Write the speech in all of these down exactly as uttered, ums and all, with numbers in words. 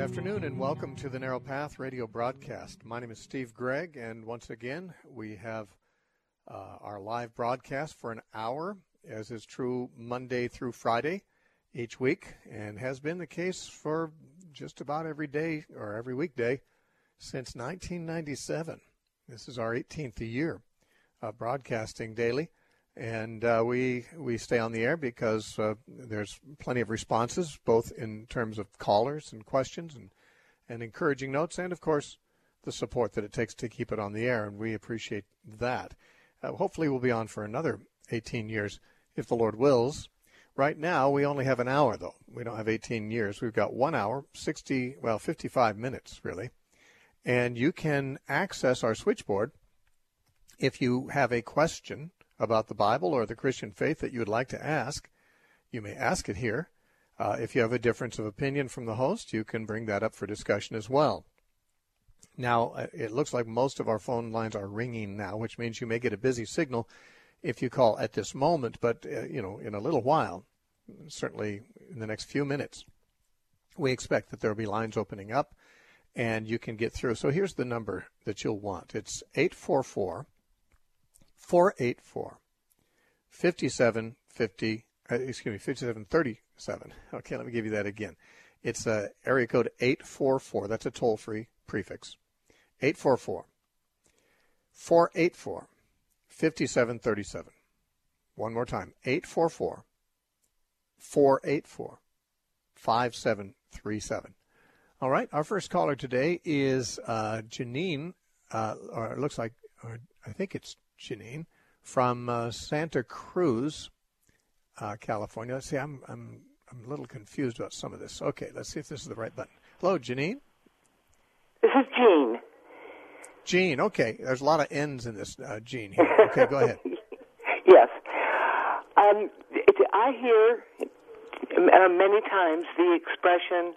afternoon and welcome to the Narrow Path radio broadcast. My name is Steve Gregg, and once again we have uh, our live broadcast for an hour, as is true Monday through Friday each week, and has been the case for just about every day or every weekday since nineteen ninety-seven. This is our eighteenth year of broadcasting daily, and uh, we we stay on the air because uh, there's plenty of responses, both in terms of callers and questions and, and encouraging notes, and, of course, the support that it takes to keep it on the air, and we appreciate that. Uh, hopefully we'll be on for another eighteen years, if the Lord wills. Right now, we only have an hour, though. We don't have eighteen years. We've got one hour, sixty, well, fifty-five minutes, really. And you can access our switchboard if you have a question about the Bible or the Christian faith that you would like to ask. You may ask it here. Uh, if you have a difference of opinion from the host, you can bring that up for discussion as well. Now, it looks like most of our phone lines are ringing now, which means you may get a busy signal if you call at this moment, but, uh, you know, in a little while, certainly in the next few minutes, we expect that there will be lines opening up and you can get through. So here's the number that you'll want. It's eight four four, four eight four, five seven five zero, uh, excuse me, five seven three seven. Okay, let me give you that again. It's uh, area code eight four four. That's a toll-free prefix. eight four four, four eight four, five seven three seven. One more time, eight four four, four eight four, five seven three seven. All right, our first caller today is uh, Janine, uh, or it looks like, or I think it's Janine, from uh, Santa Cruz, uh, California. Let's see, I'm, I'm, I'm a little confused about some of this. Okay, let's see if this is the right button. Hello, Janine? This is Jean. Jean, okay. There's a lot of N's in this, uh, Jean here. Okay, go ahead. Yes. Um, it, I hear uh, many times the expression,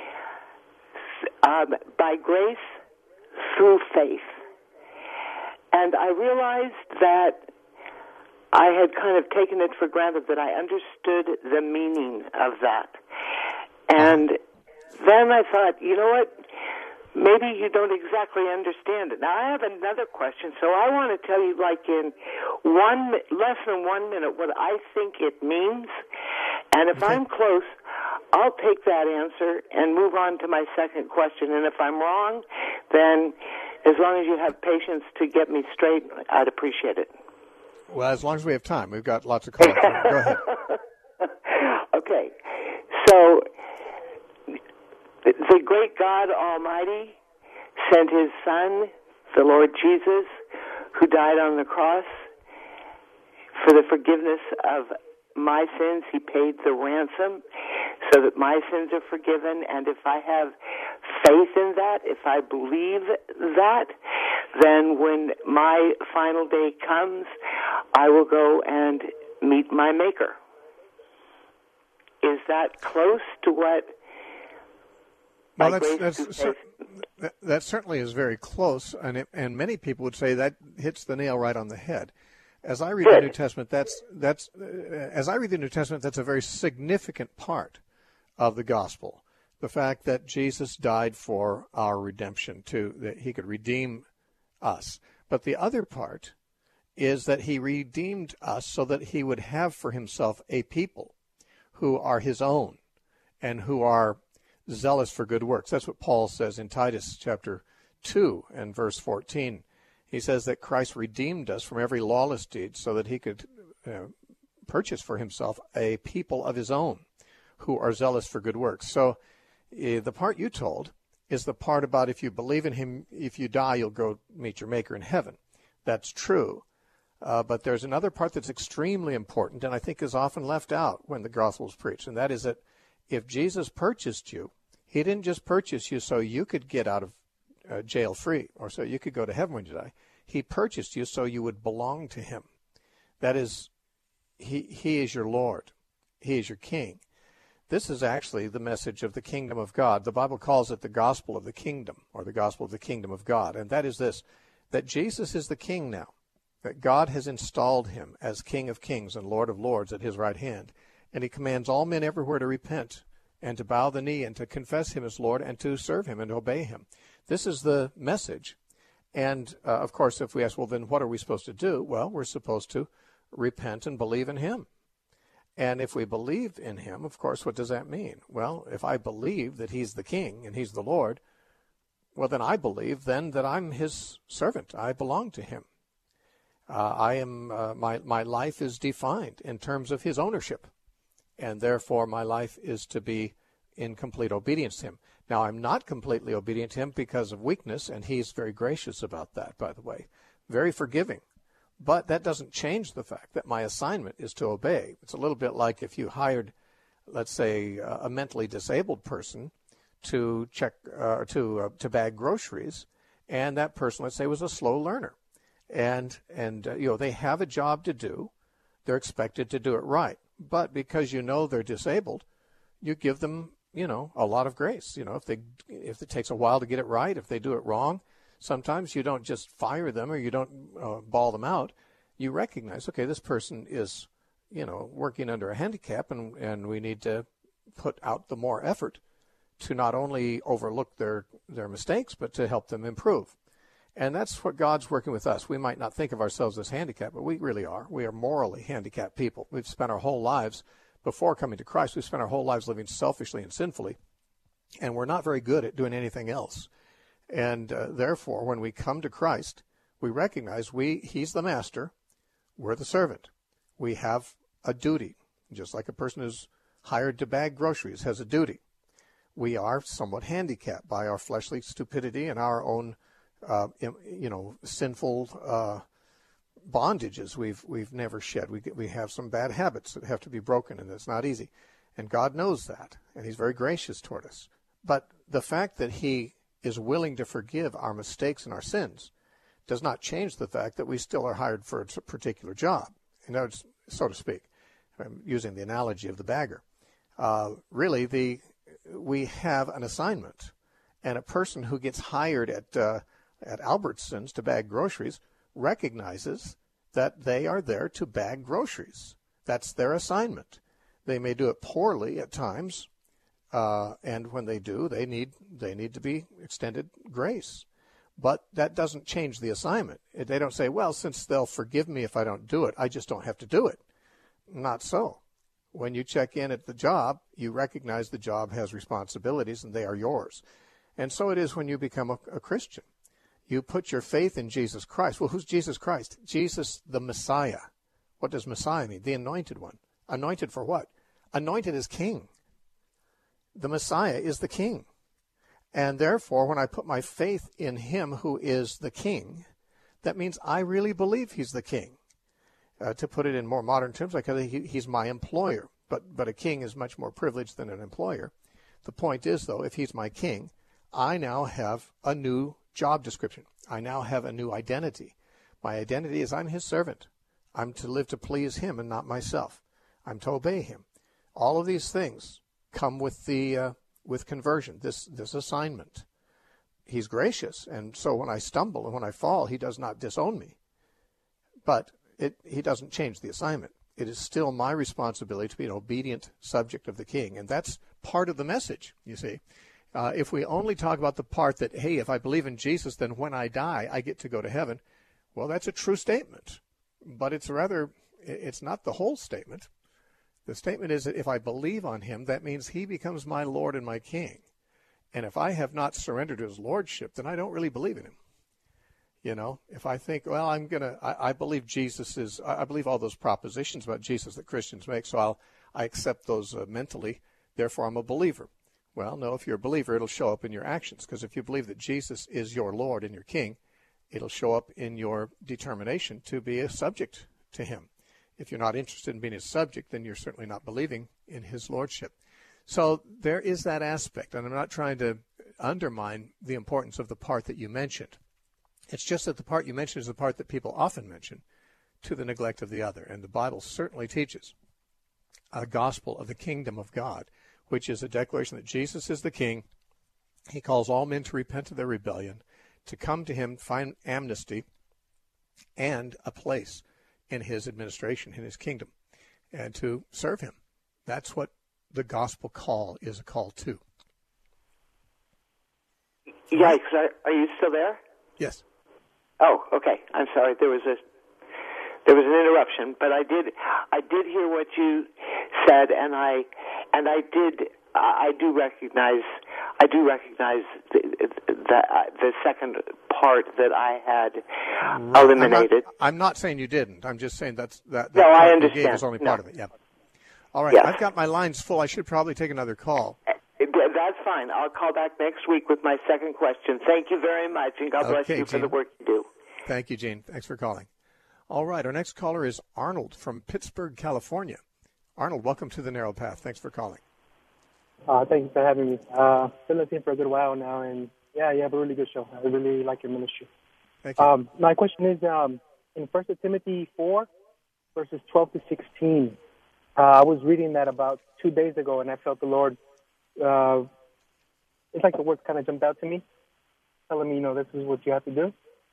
um, by grace through faith. And I realized that I had kind of taken it for granted that I understood the meaning of that. And then I thought, you know what? Maybe you don't exactly understand it. Now, I have another question, so I want to tell you, like, in one less than one minute, what I think it means. And if I'm close, I'll take that answer and move on to my second question. And if I'm wrong, then as long as you have patience to get me straight, I'd appreciate it. Well, as long as we have time. We've got lots of calls. Go ahead. Okay. So the great God Almighty sent his Son, the Lord Jesus, who died on the cross for the forgiveness of my sins. He paid the ransom so that my sins are forgiven. And if I have faith in that, if I believe that, then when my final day comes, I will go and meet my Maker. Is that close to what... Well, that's, that's cer- that, that certainly is very close, and it, and many people would say that hits the nail right on the head. As I read Good. the New Testament, that's that's uh, as I read the New Testament, that's a very significant part of the gospel. The fact that Jesus died for our redemption, to that he could redeem us. But the other part is that he redeemed us so that he would have for himself a people who are his own and who are zealous for good works. That's what Paul says in Titus chapter two and verse fourteen. He says that Christ redeemed us from every lawless deed so that he could uh, purchase for himself a people of his own who are zealous for good works. So uh, the part you told is the part about if you believe in him, if you die, you'll go meet your Maker in heaven. That's true. Uh, but there's another part that's extremely important and I think is often left out when the gospel is preached, and that is that if Jesus purchased you, he didn't just purchase you so you could get out of uh, jail free or so you could go to heaven when you die. He purchased you so you would belong to him. That is, he, he is your Lord. He is your King. This is actually the message of the kingdom of God. The Bible calls it the gospel of the kingdom, or the gospel of the kingdom of God. And that is this, that Jesus is the King now, that God has installed him as King of kings and Lord of lords at his right hand. And he commands all men everywhere to repent and to bow the knee and to confess him as Lord and to serve him and obey him. This is the message. And, uh, of course, if we ask, well, then what are we supposed to do? Well, we're supposed to repent and believe in him. And if we believe in him, of course, what does that mean? Well, if I believe that he's the king and he's the Lord, well, then I believe then that I'm his servant. I belong to him. Uh, I am, uh, my, my life is defined in terms of his ownership. And therefore, my life is to be in complete obedience to him. Now, I'm not completely obedient to him because of weakness, and he's very gracious about that, by the way. Very forgiving. But that doesn't change the fact that my assignment is to obey. It's a little bit like if you hired, let's say, a mentally disabled person to check uh, to uh, to bag groceries, and that person, let's say, was a slow learner, and and uh, you know they have a job to do, they're expected to do it right, but because you know they're disabled, you give them you know a lot of grace. You know if they if it takes a while to get it right, if they do it wrong. Sometimes you don't just fire them or you don't uh, ball them out. You recognize, okay, this person is, you know, working under a handicap, and, and we need to put out the more effort to not only overlook their, their mistakes, but to help them improve. And that's what God's working with us. We might not think of ourselves as handicapped, but we really are. We are morally handicapped people. We've spent our whole lives, before coming to Christ, we've spent our whole lives living selfishly and sinfully, and we're not very good at doing anything else. And uh, therefore, when we come to Christ, we recognize we he's the master, we're the servant. We have a duty, just like a person who's hired to bag groceries has a duty. We are somewhat handicapped by our fleshly stupidity and our own, uh, you know, sinful uh, bondages we've we've never shed. We we have some bad habits that have to be broken, and it's not easy. And God knows that, and he's very gracious toward us. But the fact that he is willing to forgive our mistakes and our sins does not change the fact that we still are hired for a particular job, you know, so to speak. I'm using the analogy of the bagger. Uh, really, the we have an assignment, and a person who gets hired at uh, at Albertsons to bag groceries recognizes that they are there to bag groceries. That's their assignment. They may do it poorly at times. Uh, and when they do, they need they need to be extended grace. But that doesn't change the assignment. They don't say, well, since they'll forgive me if I don't do it, I just don't have to do it. Not so. When you check in at the job, you recognize the job has responsibilities, and they are yours. And so it is when you become a, a Christian. You put your faith in Jesus Christ. Well, who's Jesus Christ? Jesus the Messiah. What does Messiah mean? The anointed one. Anointed for what? Anointed as king. The Messiah is the king. And therefore, when I put my faith in him who is the king, that means I really believe he's the king. Uh, to put it in more modern terms, like he, he's my employer. But, but a king is much more privileged than an employer. The point is, though, if he's my king, I now have a new job description. I now have a new identity. My identity is I'm his servant. I'm to live to please him and not myself. I'm to obey him. All of these things come with the uh, with conversion, this this assignment. He's gracious, and so when I stumble and when I fall, he does not disown me. But it, he doesn't change the assignment. It is still my responsibility to be an obedient subject of the king, and that's part of the message, you see. Uh, if we only talk about the part that, hey, if I believe in Jesus, then when I die, I get to go to heaven, well, that's a true statement. But it's rather, it's not the whole statement. The statement is that if I believe on him, that means he becomes my Lord and my King. And if I have not surrendered to his lordship, then I don't really believe in him. You know, if I think, well, I'm going to, I believe Jesus is, I believe all those propositions about Jesus that Christians make, so I'll, I accept those uh, mentally, therefore I'm a believer. Well, no, if you're a believer, it'll show up in your actions, because if you believe that Jesus is your Lord and your King, it'll show up in your determination to be a subject to him. If you're not interested in being his subject, then you're certainly not believing in his lordship. So there is that aspect, and I'm not trying to undermine the importance of the part that you mentioned. It's just that the part you mentioned is the part that people often mention to the neglect of the other. And the Bible certainly teaches a gospel of the kingdom of God, which is a declaration that Jesus is the king. He calls all men to repent of their rebellion, to come to him, find amnesty, and a place in his administration, in his kingdom, and to serve him. That's what the gospel call is a call too. Yikes! Are, are you still there? Yes. Oh, okay. I'm sorry. There was a there was an interruption, but I did I did hear what you said, and I and I did I do recognize I do recognize the the, the second part that I had right. eliminated. I'm not, I'm not saying you didn't. I'm just saying that's that. that no, part I you understand. gave is only part no. of it. Yeah. All right. Yes. I've got my lines full. I should probably take another call. That's fine. I'll call back next week with my second question. Thank you very much, and God bless okay, you for Gene. the work you do. Thank you, Gene. Thanks for calling. All right. Our next caller is Arnold from Pittsburgh, California. Arnold, welcome to the Narrow Path. Thanks for calling. Uh, thank you for having me. Uh, been listening for a good while now, and yeah, you have a really good show. I really like your ministry. Thank you. Um, my question is, um, in First Timothy four, verses twelve to sixteen, uh, I was reading that about two days ago, and I felt the Lord, uh, it's like the words kind of jumped out to me, telling me, you know, this is what you have to do.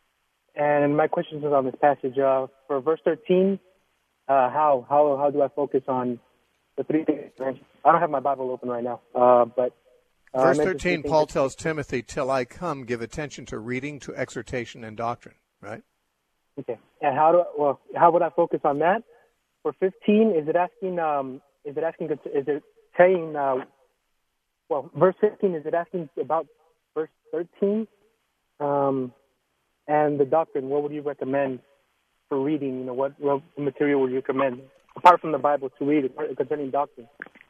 And my question is on this passage. Uh, for verse thirteen, uh, how, how, how do I focus on the three things? I don't have my Bible open right now, uh, but... Uh, Verse thirteen, Paul tells Timothy, till I come, give attention to reading, to exhortation, and doctrine, right? Okay. And how do well? How would I focus on that? For fifteen, is it asking? Um, is it asking? Is it saying? Uh, well, verse fifteen, is it asking about verse thirteen? Um, and the doctrine. What would you recommend for reading? You know, what, what material would you recommend apart from the Bible to read concerning doctrine?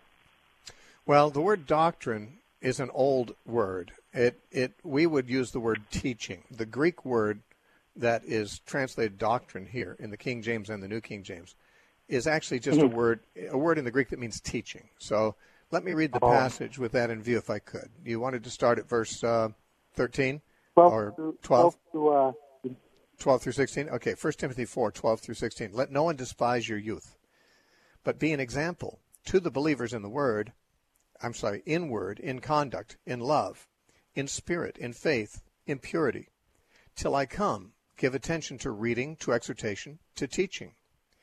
Well, the word doctrine is an old word. It it we would use the word teaching. The Greek word that is translated doctrine here in the King James and the New King James is actually just mm-hmm. a word a word in the Greek that means teaching. So let me read the oh. passage with that in view, if I could. You wanted to start at verse uh, thirteen or twelve? twelve, to, uh... twelve through sixteen? Okay, First Timothy four, twelve through sixteen. Let no one despise your youth, but be an example to the believers in the word, I'm sorry, in word, in conduct, in love, in spirit, in faith, in purity. Till I come, give attention to reading, to exhortation, to teaching.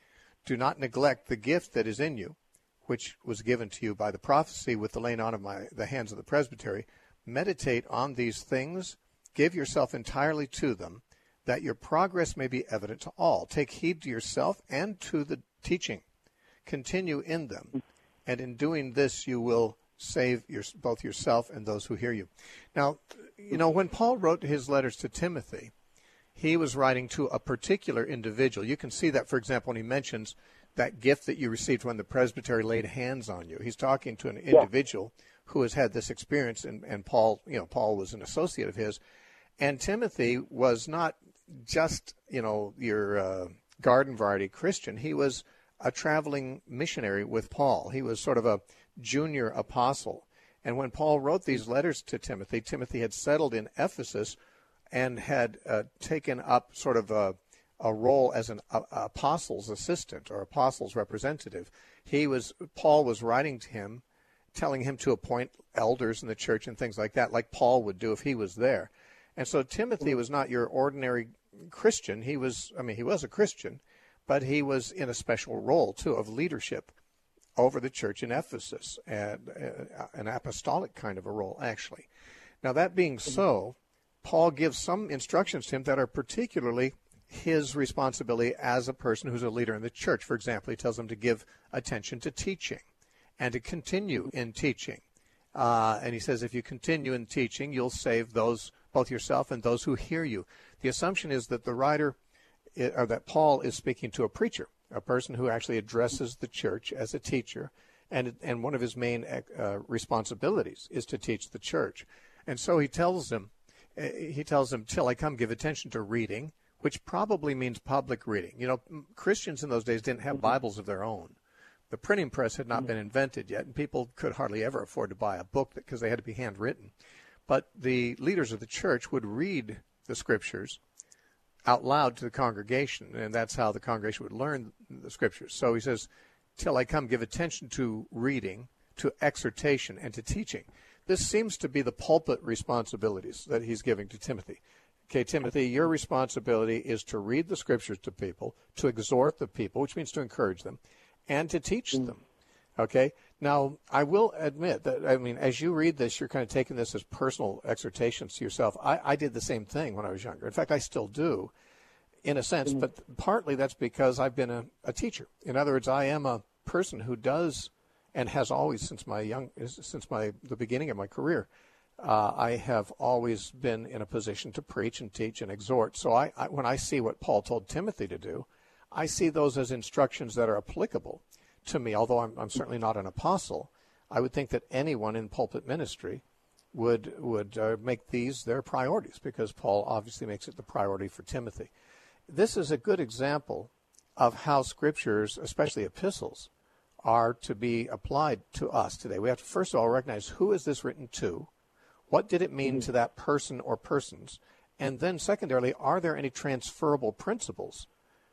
Do not neglect the gift that is in you, which was given to you by the prophecy with the laying on of my, the hands of the presbytery. Meditate on these things, give yourself entirely to them, that your progress may be evident to all. Take heed to yourself and to the teaching. Continue in them, and in doing this you will save your, both yourself and those who hear you. Now, you know, when Paul wrote his letters to Timothy, he was writing to a particular individual. You can see that, for example, when he mentions that gift that you received when the presbytery laid hands on you. He's talking to an individual yeah. who has had this experience, and, and Paul, you know, Paul was an associate of his. And Timothy was not just, you know, your uh, garden variety Christian. He was a traveling missionary with Paul. He was sort of a junior apostle. And when Paul wrote these letters to Timothy, Timothy had settled in Ephesus and had uh, taken up sort of a, a role as an uh, apostle's assistant or apostle's representative. He was Paul was writing to him, telling him to appoint elders in the church and things like that, like Paul would do if he was there. And so Timothy was not your ordinary Christian. He was, I mean, he was a Christian, but he was in a special role, too, of leadership over the church in Ephesus, and uh, an apostolic kind of a role, actually. Now, that being so, Paul gives some instructions to him that are particularly his responsibility as a person who's a leader in the church. For example, he tells him to give attention to teaching and to continue in teaching. Uh, and he says if you continue in teaching, you'll save those, both yourself and those who hear you. The assumption is that the writer, or that Paul is speaking to a preacher, a person who actually addresses the church as a teacher, and and one of his main uh, responsibilities is to teach the church. And so he tells him, he tells him, till I come, give attention to reading, which probably means public reading. You know, Christians in those days didn't have Bibles of their own. The printing press had not been invented yet, and people could hardly ever afford to buy a book because they had to be handwritten. But the leaders of the church would read the scriptures out loud to the congregation, and that's how the congregation would learn the scriptures. So he says, till I come, give attention to reading, to exhortation, and to teaching. This seems to be the pulpit responsibilities that he's giving to Timothy. Okay, Timothy, your responsibility is to read the scriptures to people, to exhort the people, which means to encourage them, and to teach them. Okay? Now, I will admit that, I mean, as you read this, you're kind of taking this as personal exhortations to yourself. I, I did the same thing when I was younger. In fact, I still do, in a sense, mm-hmm. but partly that's because I've been a, a teacher. In other words, I am a person who does and has always, since my young, since my the beginning of my career, uh, I have always been in a position to preach and teach and exhort. So I, I, when I see what Paul told Timothy to do, I see those as instructions that are applicable to me. Although I'm, I'm certainly not an apostle, I would think that anyone in pulpit ministry would would uh, make these their priorities, because Paul obviously makes it the priority for Timothy. This is a good example of how scriptures, especially epistles, are to be applied to us today. We have to first of all recognize, who is this written to? What did it mean mm-hmm. to that person or persons? And then secondarily, are there any transferable principles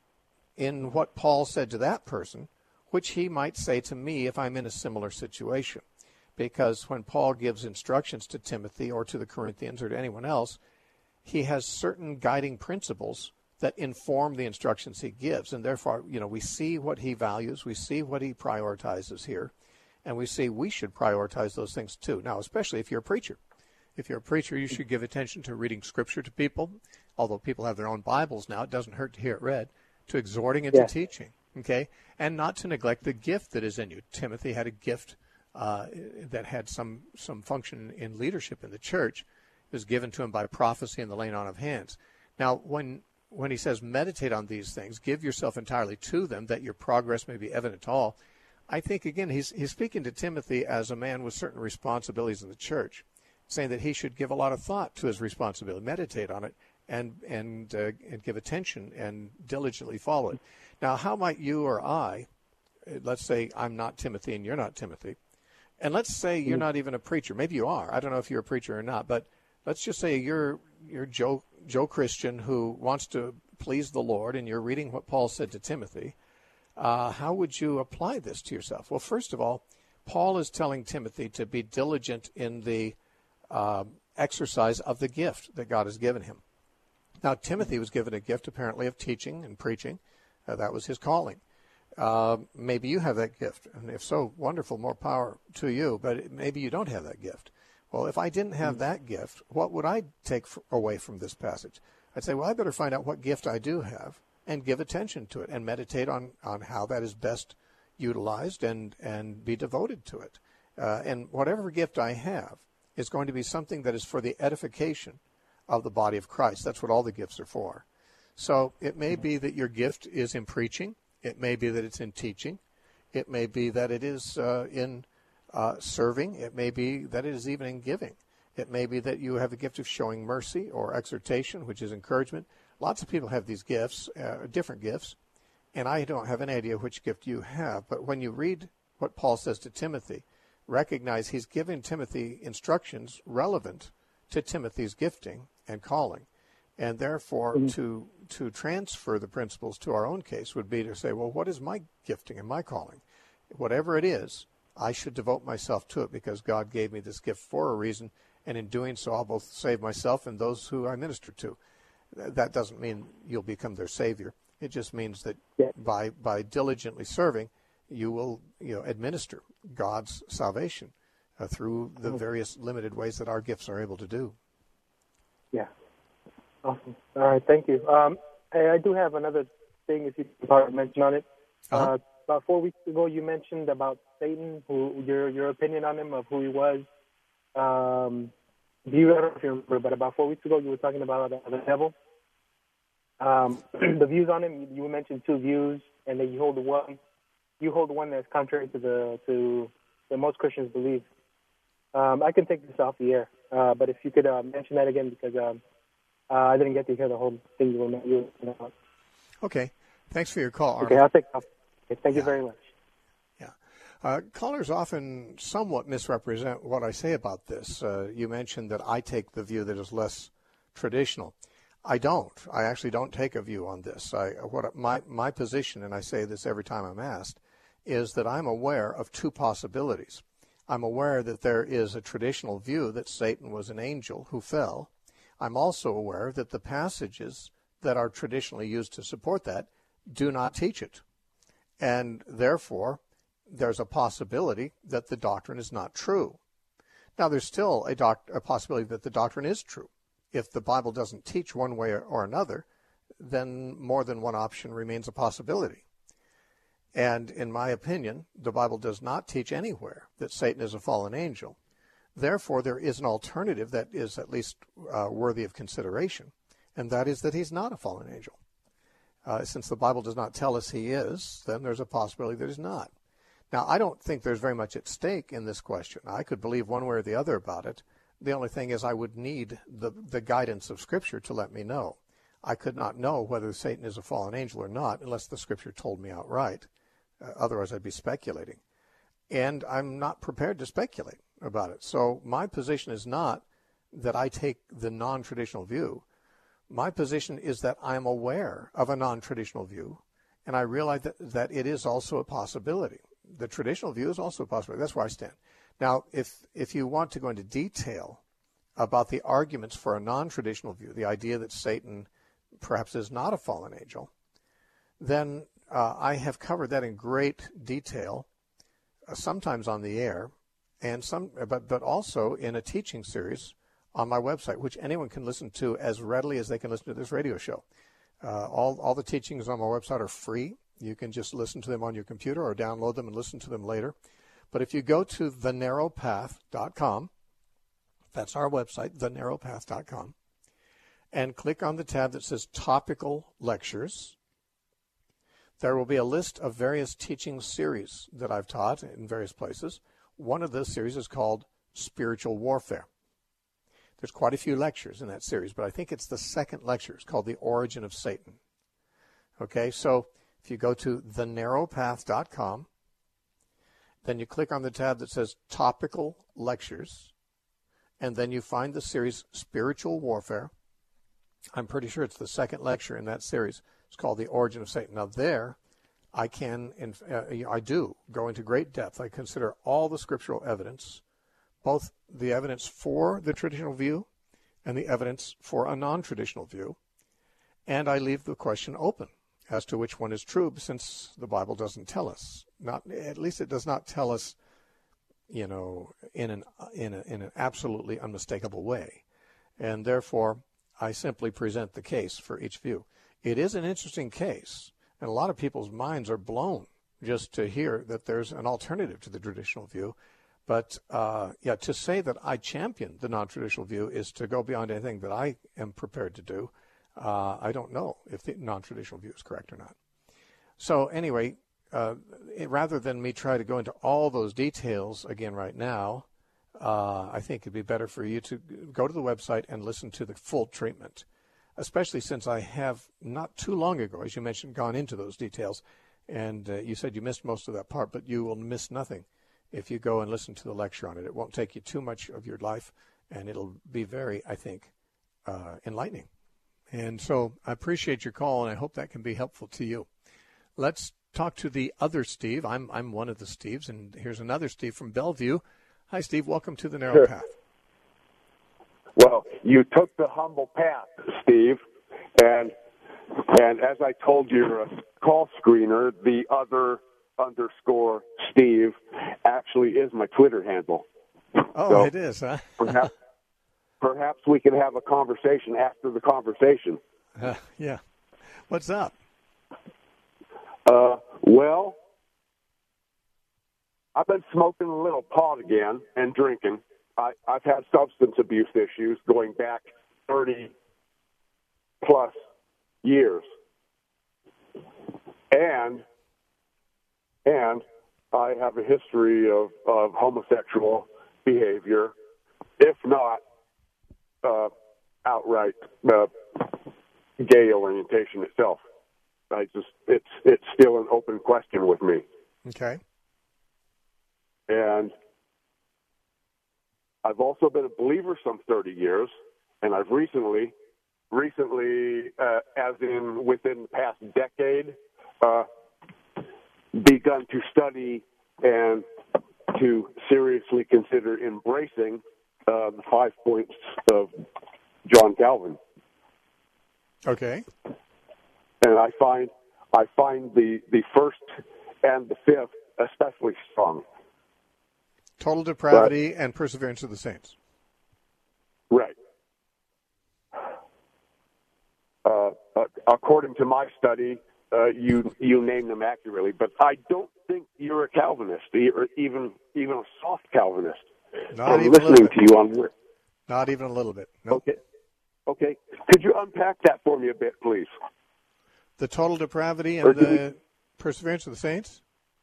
in what Paul said to that person, which he might say to me if I'm in a similar situation? Because when Paul gives instructions to Timothy or to the Corinthians or to anyone else, he has certain guiding principles that inform the instructions he gives. And therefore, you know, we see what he values, we see what he prioritizes here, and we see we should prioritize those things too. Now, especially if you're a preacher. If you're a preacher, you should give attention to reading Scripture to people, although people have their own Bibles now, it doesn't hurt to hear it read, to exhorting and yeah. to teaching, okay? And not to neglect the gift that is in you. Timothy had a gift uh, that had some, some function in leadership in the church. It was given to him by prophecy and the laying on of hands. Now, when when he says meditate on these things, give yourself entirely to them, that your progress may be evident to all, I think, again, he's, he's speaking to Timothy as a man with certain responsibilities in the church, saying that he should give a lot of thought to his responsibility, meditate on it, and and, uh, and give attention and diligently follow it. Now, how might you or I, let's say I'm not Timothy and you're not Timothy, and let's say you're not even a preacher. Maybe you are. I don't know if you're a preacher or not, but let's just say you're you're Joe Joe Christian who wants to please the Lord, and you're reading what Paul said to Timothy. Uh, how would you apply this to yourself? Well, first of all, Paul is telling Timothy to be diligent in the uh, exercise of the gift that God has given him. Now, Timothy was given a gift, apparently, of teaching and preaching. Uh, that was his calling. Uh, maybe you have that gift, and if so, wonderful, more power to you, but maybe you don't have that gift. Well, if I didn't have that gift, what would I take f- away from this passage? I'd say, well, I better find out what gift I do have and give attention to it and meditate on, on how that is best utilized and, and be devoted to it. Uh, and whatever gift I have is going to be something that is for the edification of the body of Christ. That's what all the gifts are for. So it may be that your gift is in preaching. It may be that it's in teaching. It may be that it is uh, in uh, serving. It may be that it is even in giving. It may be that you have a gift of showing mercy or exhortation, which is encouragement. Lots of people have these gifts, uh, different gifts, and I don't have any idea which gift you have. But when you read what Paul says to Timothy, recognize he's giving Timothy instructions relevant to Timothy's gifting and calling. And therefore, mm-hmm. to to transfer the principles to our own case would be to say, well, what is my gifting and my calling? Whatever it is, I should devote myself to it because God gave me this gift for a reason, and in doing so, I'll both save myself and those who I minister to. That doesn't mean you'll become their savior. It just means that yeah. by by diligently serving, you will you know administer God's salvation uh, through the mm-hmm. various limited ways that our gifts are able to do. Yeah. Awesome. All right, thank you. Um, I, I do have another thing, if you can mention on it. Uh-huh. Uh, about four weeks ago, you mentioned about Satan, who your your opinion on him, of who he was. Um, do you, I don't know if you remember, but about four weeks ago, you were talking about the, the devil. Um, the views on him, you mentioned two views, and then you hold the one. You hold the one that's contrary to the to what most Christians believe. Um, I can take this off the air, uh, but if you could uh, mention that again, because um, uh, I didn't get to hear the whole thing you were mentioning about. Okay. Thanks for your call, Arnold. Okay, I'll take it off. Okay, thank yeah. you very much. Yeah. Uh, callers often somewhat misrepresent what I say about this. Uh, you mentioned that I take the view that is less traditional. I don't. I actually don't take a view on this. I, what my my position, and I say this every time I'm asked, is that I'm aware of two possibilities. I'm aware that there is a traditional view that Satan was an angel who fell. I'm also aware that the passages that are traditionally used to support that do not teach it. And therefore, there's a possibility that the doctrine is not true. Now, there's still a, doc- a possibility that the doctrine is true. If the Bible doesn't teach one way or another, then more than one option remains a possibility. And in my opinion, the Bible does not teach anywhere that Satan is a fallen angel. Therefore, there is an alternative that is at least uh, worthy of consideration, and that is that he's not a fallen angel. Uh, since the Bible does not tell us he is, then there's a possibility that he's not. Now, I don't think there's very much at stake in this question. I could believe one way or the other about it. The only thing is I would need the, the guidance of Scripture to let me know. I could not know whether Satan is a fallen angel or not unless the Scripture told me outright. Uh, otherwise, I'd be speculating. And I'm not prepared to speculate about it. So my position is not that I take the non-traditional view. My position is that I'm aware of a non-traditional view, and I realize that, that it is also a possibility. The traditional view is also a possibility. That's where I stand. Now, if if you want to go into detail about the arguments for a non-traditional view, the idea that Satan perhaps is not a fallen angel, then uh, I have covered that in great detail, uh, sometimes on the air, and some, but but also in a teaching series on my website, which anyone can listen to as readily as they can listen to this radio show. Uh, all all the teachings on my website are free. You can just listen to them on your computer or download them and listen to them later. But if you go to the narrow path dot com, that's our website, the narrow path dot com, and click on the tab that says Topical Lectures, there will be a list of various teaching series that I've taught in various places. One of those series is called Spiritual Warfare. There's quite a few lectures in that series, but I think it's the second lecture. It's called The Origin of Satan. Okay, so if you go to the narrow path dot com, then you click on the tab that says Topical Lectures, and then you find the series Spiritual Warfare. I'm pretty sure it's the second lecture in that series. It's called The Origin of Satan. Now there, I can, uh, I do go into great depth. I consider all the scriptural evidence, both the evidence for the traditional view and the evidence for a non-traditional view, and I leave the question open as to which one is true, since the Bible doesn't tell us. Not, at least it does not tell us, you know, in an in a, in an absolutely unmistakable way, and therefore I simply present the case for each view. It is an interesting case, and a lot of people's minds are blown just to hear that there's an alternative to the traditional view. But uh, yeah, to say that I champion the non-traditional view is to go beyond anything that I am prepared to do. Uh, I don't know if the non-traditional view is correct or not. So anyway, uh, it, rather than me try to go into all those details again right now, uh, I think it'd be better for you to go to the website and listen to the full treatment, especially since I have not too long ago, as you mentioned, gone into those details. And uh, you said you missed most of that part, but you will miss nothing if you go and listen to the lecture on it. It won't take you too much of your life, and it'll be very, I think, uh, enlightening. And so I appreciate your call, and I hope that can be helpful to you. Let's talk to the other Steve. I'm I'm one of the Steves, and here's another Steve from Bellevue. Hi, Steve. Welcome to the Narrow Sure. Path. Well, you took the humble path, Steve, and and as I told your uh, call screener, the other underscore Steve actually is my Twitter handle. Oh, so it is, huh? perhaps, perhaps we can have a conversation after the conversation. Uh, yeah. What's up? Uh, well, I've been smoking a little pot again and drinking. I, I've had substance abuse issues going back thirty plus years. And and I have a history of, of homosexual behavior, if not uh, outright uh, gay orientation itself. I just it's it's still an open question with me. Okay. And I've also been a believer some thirty years, and I've recently, recently, uh, as in within the past decade, uh, begun to study and to seriously consider embracing uh, the five points of John Calvin. Okay. And I find I find the, the first and the fifth especially strong. Total depravity but, and perseverance of the saints. Right. Uh, uh, according to my study, uh, you you named them accurately, but I don't think you're a Calvinist, or even even a soft Calvinist. Not I'm even listening to you on here. Not even a little bit. Nope. Okay. Okay. Could you unpack that for me a bit, please? The total depravity and the you, perseverance of the saints?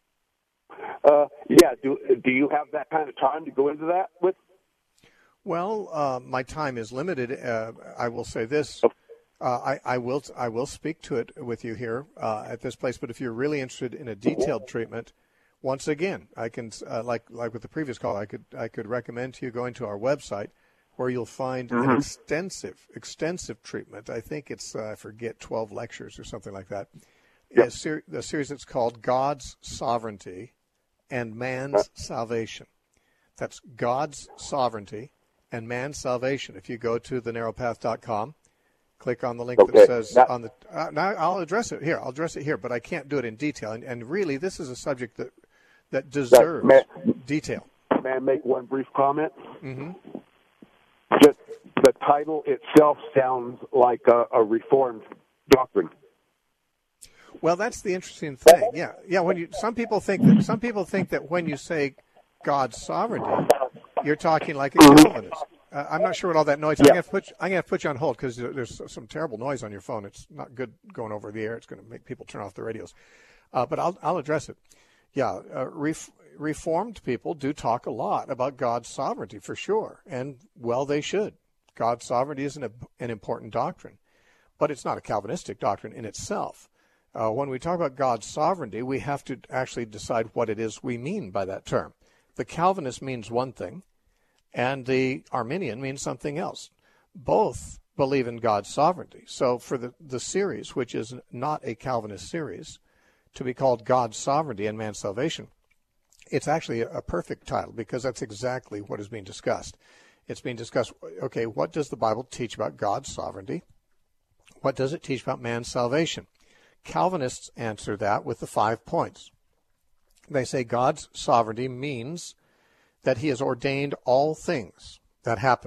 Uh, yeah. Do do you have that kind of time to go into that with? Well, uh, my time is limited. Uh, I will say this. Okay. Uh, I, I will I will speak to it with you here uh, at this place. But if you're really interested in a detailed treatment, once again, I can uh, like like with the previous call, I could I could recommend to you going to our website, where you'll find mm-hmm. an extensive extensive treatment. I think it's uh, I forget twelve lectures or something like that. Yep. A, ser- a series that's called God's Sovereignty and Man's Salvation. That's God's Sovereignty and Man's Salvation. If you go to the narrow path dot com. Click on the link okay. that says now, on the. Uh, now I'll address it here. I'll address it here, but I can't do it in detail. And, and really, this is a subject that that deserves may, detail. May I make one brief comment? Mm-hmm. Just the title itself sounds like a, a Reformed doctrine. Well, that's the interesting thing. Yeah, yeah. When you some people think that some people think that when you say God's sovereignty, you're talking like a Calvinist. Uh, I'm not sure what all that noise. Yeah. I'm going to put I'm going to put you on hold because there's some terrible noise on your phone. It's not good going over the air. It's going to make people turn off the radios. Uh, but I'll I'll address it. Yeah, uh, ref, Reformed people do talk a lot about God's sovereignty for sure, and well, they should. God's sovereignty is an an important doctrine, but it's not a Calvinistic doctrine in itself. Uh, when we talk about God's sovereignty, we have to actually decide what it is we mean by that term. The Calvinist means one thing, and the Arminian means something else. Both believe in God's sovereignty. So for the, the series, which is not a Calvinist series, to be called God's Sovereignty and Man's Salvation, it's actually a, a perfect title because that's exactly what is being discussed. It's being discussed, okay, what does the Bible teach about God's sovereignty? What does it teach about man's salvation? Calvinists answer that with the five points. They say God's sovereignty means that he has ordained all things that happen.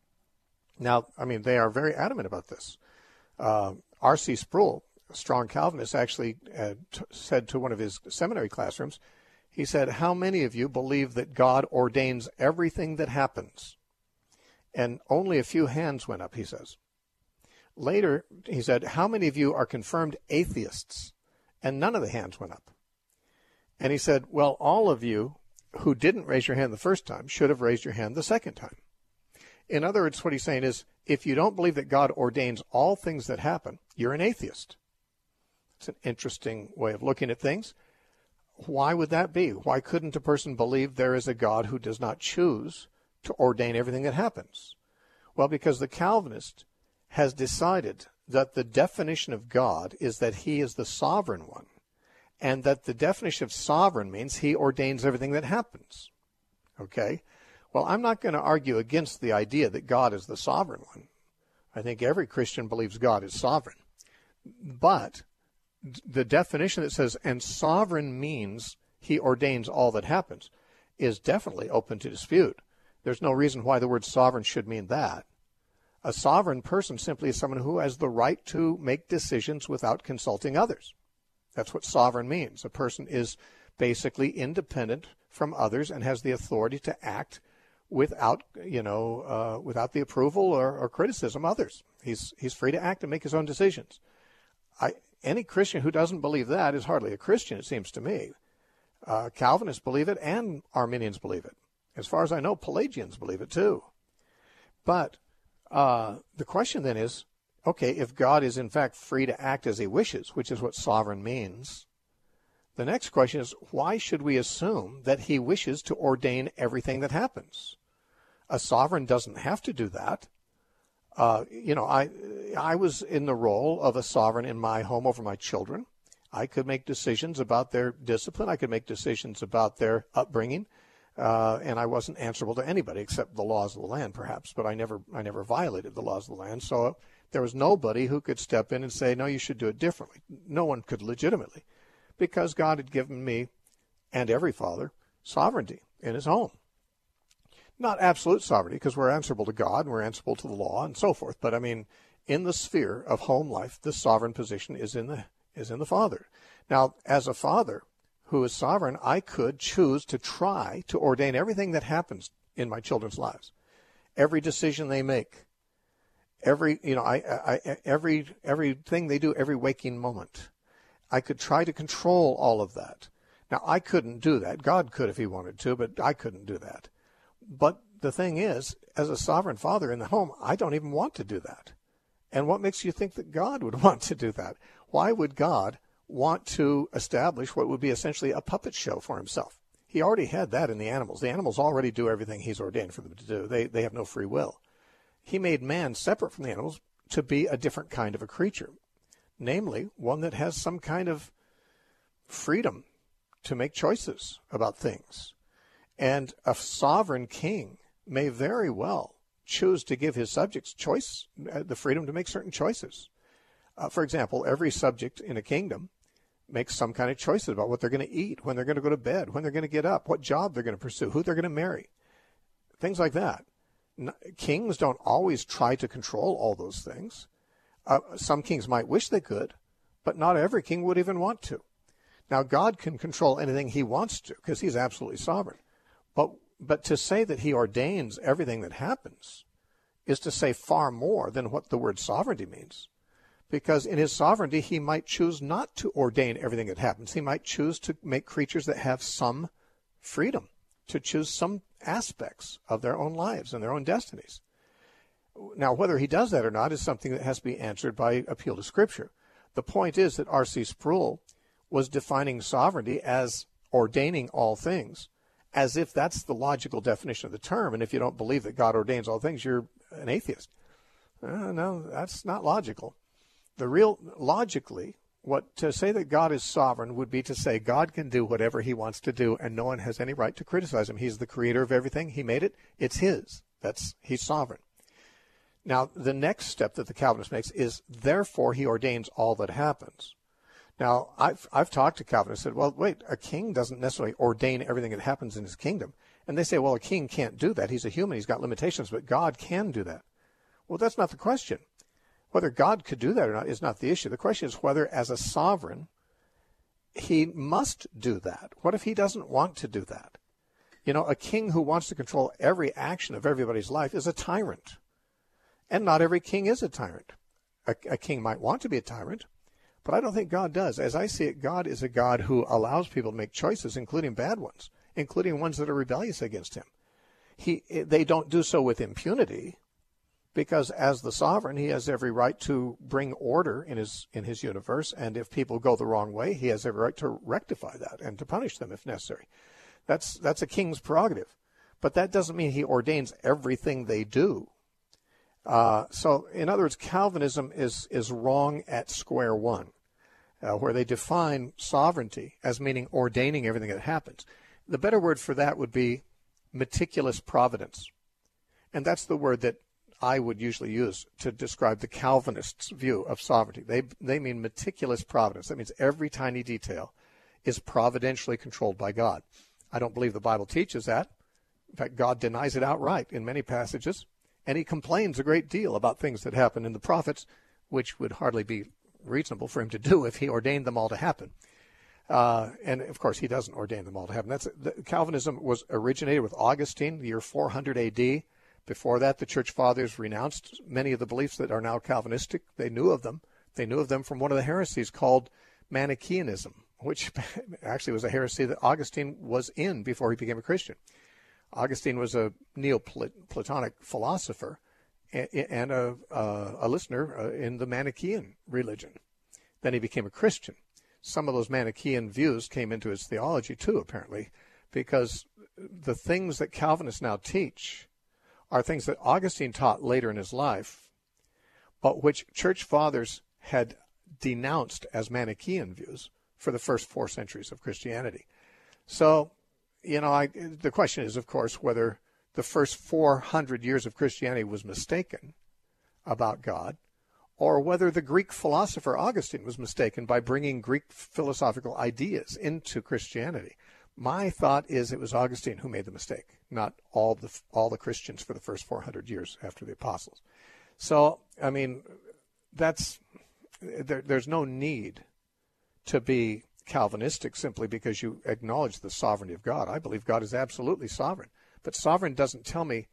Now, I mean, they are very adamant about this. Uh, R C Sproul, a strong Calvinist, actually uh, t- said to one of his seminary classrooms, he said, how many of you believe that God ordains everything that happens? And only a few hands went up, he says. Later, he said, how many of you are confirmed atheists? And none of the hands went up. And he said, well, all of you who didn't raise your hand the first time should have raised your hand the second time. In other words, what he's saying is, if you don't believe that God ordains all things that happen, you're an atheist. It's an interesting way of looking at things. Why would that be? Why couldn't a person believe there is a God who does not choose to ordain everything that happens? Well, because the Calvinist has decided that the definition of God is that he is the sovereign one, and that the definition of sovereign means he ordains everything that happens. Okay? Well, I'm not going to argue against the idea that God is the sovereign one. I think every Christian believes God is sovereign. But the definition that says, and sovereign means he ordains all that happens, is definitely open to dispute. There's no reason why the word sovereign should mean that. A sovereign person simply is someone who has the right to make decisions without consulting others. That's what sovereign means. A person is basically independent from others and has the authority to act without, you know, uh, without the approval or, or criticism of others. He's he's free to act and make his own decisions. I, any Christian who doesn't believe that is hardly a Christian, it seems to me. Uh, Calvinists believe it and Arminians believe it. As far as I know, Pelagians believe it too. But uh, the question then is, okay, if God is in fact free to act as he wishes, which is what sovereign means, the next question is, why should we assume that he wishes to ordain everything that happens? A sovereign doesn't have to do that. Uh, you know, I I was in the role of a sovereign in my home over my children. I could make decisions about their discipline. I could make decisions about their upbringing. Uh, and I wasn't answerable to anybody except the laws of the land, perhaps. But I never I never violated the laws of the land. So there was nobody who could step in and say, no, you should do it differently. No one could legitimately, because God had given me and every father, sovereignty in his home. Not absolute sovereignty, because we're answerable to God and we're answerable to the law and so forth. But I mean, in the sphere of home life, the sovereign position is in the is in the father. Now, as a father who is sovereign, I could choose to try to ordain everything that happens in my children's lives, every decision they make, every you know, I, I every everything they do, every waking moment. I could try to control all of that. Now, I couldn't do that. God could if he wanted to, but I couldn't do that. But the thing is, as a sovereign father in the home, I don't even want to do that. And what makes you think that God would want to do that? Why would God want to establish what would be essentially a puppet show for himself? He already had that in the animals. The animals already do everything he's ordained for them to do. They, they have no free will. He made man separate from the animals to be a different kind of a creature, namely one that has some kind of freedom to make choices about things. And a sovereign king may very well choose to give his subjects choice, the freedom to make certain choices. Uh, for example, every subject in a kingdom makes some kind of choices about what they're going to eat, when they're going to go to bed, when they're going to get up, what job they're going to pursue, who they're going to marry, things like that. Kings don't always try to control all those things. Uh, some kings might wish they could, but not every king would even want to. Now, God can control anything he wants to because he's absolutely sovereign. But but to say that he ordains everything that happens is to say far more than what the word sovereignty means. Because in his sovereignty, he might choose not to ordain everything that happens. He might choose to make creatures that have some freedom, to choose some aspects of their own lives and their own destinies. Now, whether he does that or not is something that has to be answered by appeal to Scripture. The point is that R C Sproul was defining sovereignty as ordaining all things, as if that's the logical definition of the term. And if you don't believe that God ordains all things, you're an atheist. Uh, no, that's not logical. The real, logically, what to say that God is sovereign would be to say God can do whatever he wants to do, and no one has any right to criticize him. He's the creator of everything. He made it. It's his. That's, he's sovereign. Now, the next step that the Calvinist makes is, therefore, he ordains all that happens. Now, I've, I've talked to Calvinists and said, well, wait, a king doesn't necessarily ordain everything that happens in his kingdom. And they say, well, a king can't do that. He's a human. He's got limitations, but God can do that. Well, that's not the question. Whether God could do that or not is not the issue. The question is whether, as a sovereign, he must do that. What if he doesn't want to do that? You know, a king who wants to control every action of everybody's life is a tyrant. And not every king is a tyrant. A, a king might want to be a tyrant, but I don't think God does. As I see it, God is a God who allows people to make choices, including bad ones, including ones that are rebellious against him. He, they don't do so with impunity, because as the sovereign, he has every right to bring order in his in his universe, and if people go the wrong way, he has every right to rectify that and to punish them if necessary. That's that's a king's prerogative. But that doesn't mean he ordains everything they do. Uh, so, in other words, Calvinism is, is wrong at square one, uh, where they define sovereignty as meaning ordaining everything that happens. The better word for that would be meticulous providence. And that's the word that I would usually use to describe the Calvinists' view of sovereignty. They they mean meticulous providence. That means every tiny detail is providentially controlled by God. I don't believe the Bible teaches that. In fact, God denies it outright in many passages, and he complains a great deal about things that happen in the prophets, which would hardly be reasonable for him to do if he ordained them all to happen. Uh, and, of course, he doesn't ordain them all to happen. That's, the, Calvinism was originated with Augustine, the year four hundred A D. Before that, the Church Fathers renounced many of the beliefs that are now Calvinistic. They knew of them. They knew of them from one of the heresies called Manichaeanism, which actually was a heresy that Augustine was in before he became a Christian. Augustine was a Neoplatonic philosopher and a, a listener in the Manichaean religion. Then he became a Christian. Some of those Manichaean views came into his theology too, apparently, because the things that Calvinists now teach are things that Augustine taught later in his life, but which church fathers had denounced as Manichaean views for the first four centuries of Christianity. So, you know, I, the question is, of course, whether the first four hundred years of Christianity was mistaken about God, or whether the Greek philosopher Augustine was mistaken by bringing Greek philosophical ideas into Christianity. My thought is it was Augustine who made the mistake, not all the all the Christians for the first four hundred years after the apostles. So, I mean, that's there, there's no need to be Calvinistic simply because you acknowledge the sovereignty of God. I believe God is absolutely sovereign, but sovereign doesn't tell me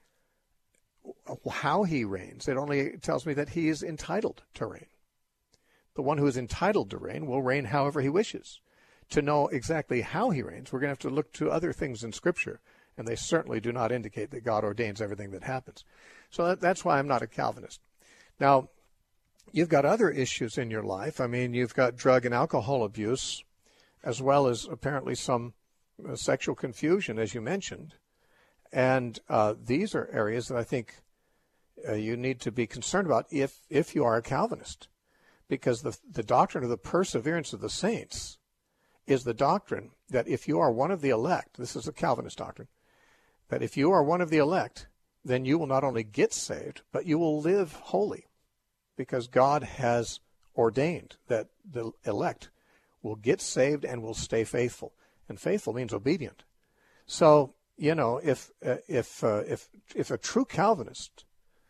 how he reigns. It only tells me that he is entitled to reign. The one who is entitled to reign will reign however he wishes. To know exactly how he reigns, we're going to have to look to other things in Scripture, and they certainly do not indicate that God ordains everything that happens. So that, that's why I'm not a Calvinist. Now, you've got other issues in your life. I mean, you've got drug and alcohol abuse, as well as apparently some uh, sexual confusion, as you mentioned. And uh, these are areas that I think uh, you need to be concerned about if if you are a Calvinist, because the the doctrine of the perseverance of the saints is the doctrine that if you are one of the elect, this is a Calvinist doctrine, that if you are one of the elect, then you will not only get saved, but you will live holy, because God has ordained that the elect will get saved and will stay faithful. And faithful means obedient. So, you know, if uh, if uh, if if a true Calvinist,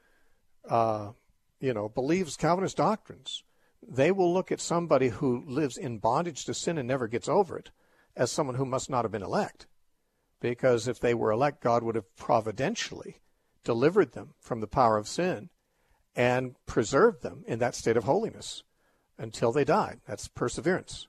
uh, you know, believes Calvinist doctrines, they will look at somebody who lives in bondage to sin and never gets over it as someone who must not have been elect. Because if they were elect, God would have providentially delivered them from the power of sin and preserved them in that state of holiness until they died. That's perseverance.